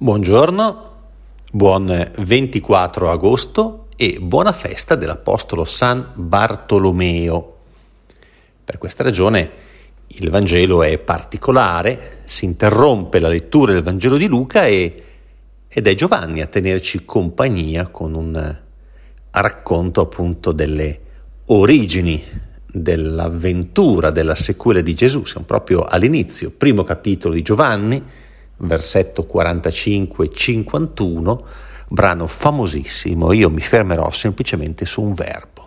Buongiorno, buon 24 agosto e buona festa dell'Apostolo San Bartolomeo. Per questa ragione il Vangelo è particolare, si interrompe la lettura del Vangelo di Luca ed è Giovanni a tenerci compagnia con un racconto appunto delle origini dell'avventura, della sequela di Gesù. Siamo proprio all'inizio, primo capitolo di Giovanni, versetto 45-51, brano famosissimo. Io mi fermerò semplicemente su un verbo.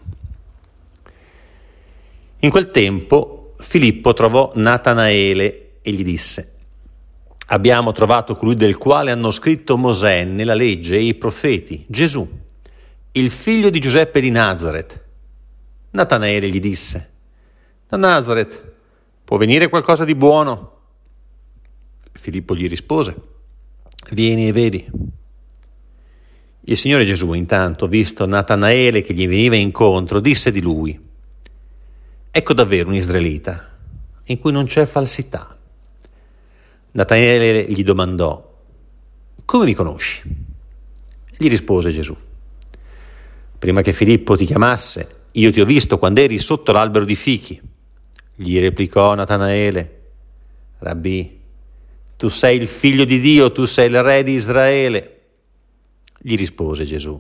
In quel tempo Filippo trovò Natanaele e gli disse: abbiamo trovato colui del quale hanno scritto Mosè nella legge e i profeti, Gesù, il figlio di Giuseppe di Nazaret. Natanaele gli disse: da Nazaret può venire qualcosa di buono? Filippo gli rispose: vieni e vedi. Il Signore Gesù, intanto, visto Natanaele che gli veniva incontro, disse di lui: ecco davvero un israelita in cui non c'è falsità. Natanaele gli domandò: come mi conosci? Gli rispose Gesù: prima che Filippo ti chiamasse, io ti ho visto quando eri sotto l'albero di fichi. Gli replicò Natanaele: Rabbì, tu sei il figlio di Dio, tu sei il re di Israele. Gli rispose Gesù: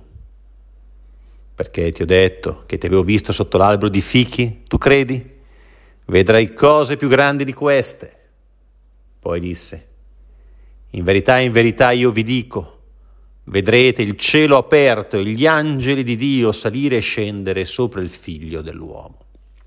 perché ti ho detto che ti avevo visto sotto l'albero di fichi, tu credi? Vedrai cose più grandi di queste. Poi disse: in verità io vi dico, vedrete il cielo aperto e gli angeli di Dio salire e scendere sopra il figlio dell'uomo.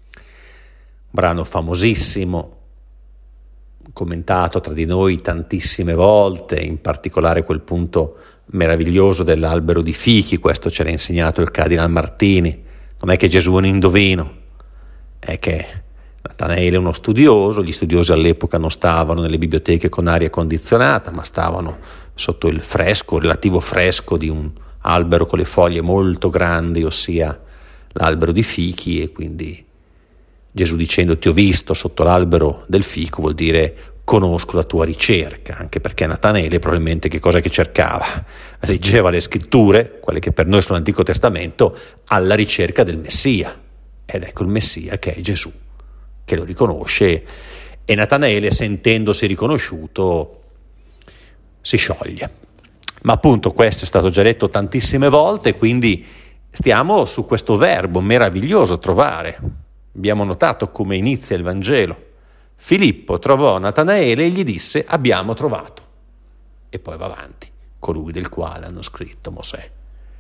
Brano famosissimo, commentato tra di noi tantissime volte, in particolare quel punto meraviglioso dell'albero di fichi. Questo ce l'ha insegnato il Cardinal Martini. Non è che Gesù è un indovino, è che Natanaele è uno studioso. Gli studiosi all'epoca non stavano nelle biblioteche con aria condizionata, ma stavano sotto il relativo fresco di un albero con le foglie molto grandi, ossia l'albero di fichi, e quindi Gesù dicendo ti ho visto sotto l'albero del fico vuol dire conosco la tua ricerca, anche perché Natanaele probabilmente che cosa che cercava? Leggeva le scritture, quelle che per noi sono l'Antico Testamento, alla ricerca del Messia, ed ecco il Messia che è Gesù, che lo riconosce, e Natanaele, sentendosi riconosciuto, si scioglie. Ma appunto questo è stato già detto tantissime volte, quindi stiamo su questo verbo meraviglioso, trovare. Abbiamo notato come inizia il Vangelo. Filippo trovò Natanaele e gli disse: abbiamo trovato. E poi va avanti: colui del quale hanno scritto Mosè.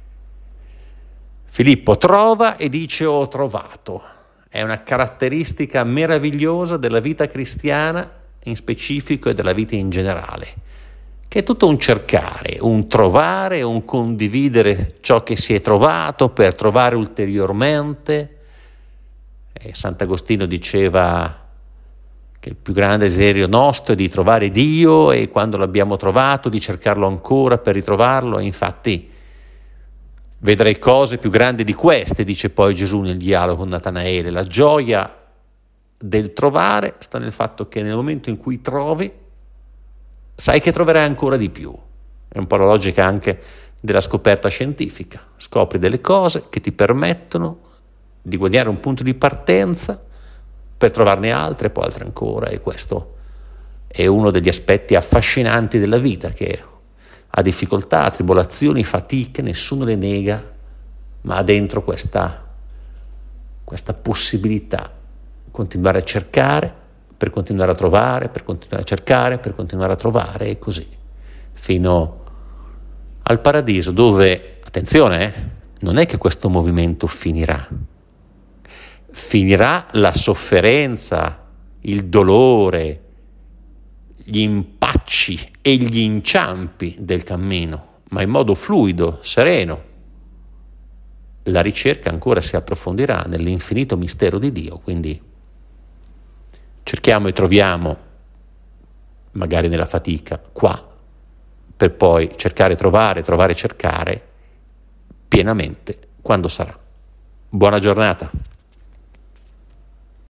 Filippo trova e dice ho trovato. È una caratteristica meravigliosa della vita cristiana in specifico e della vita in generale, che è tutto un cercare, un trovare, un condividere ciò che si è trovato per trovare ulteriormente. Sant'Agostino diceva che il più grande desiderio nostro è di trovare Dio, e quando l'abbiamo trovato di cercarlo ancora per ritrovarlo. E infatti vedrai cose più grandi di queste, dice poi Gesù nel dialogo con Natanaele. La gioia del trovare sta nel fatto che nel momento in cui trovi sai che troverai ancora di più. È un po' la logica anche della scoperta scientifica. Scopri delle cose che ti permettono di guadagnare un punto di partenza per trovarne altre, poi altre ancora, e questo è uno degli aspetti affascinanti della vita, che ha difficoltà, tribolazioni, fatiche, nessuno le nega, ma ha dentro questa possibilità di continuare a cercare, per continuare a trovare, per continuare a cercare, per continuare a trovare, e così fino al paradiso, dove, attenzione, non è che questo movimento finirà la sofferenza, il dolore, gli impacci e gli inciampi del cammino, ma in modo fluido, sereno. La ricerca ancora si approfondirà nell'infinito mistero di Dio, quindi cerchiamo e troviamo, magari nella fatica, qua, per poi cercare, trovare, cercare pienamente quando sarà. Buona giornata.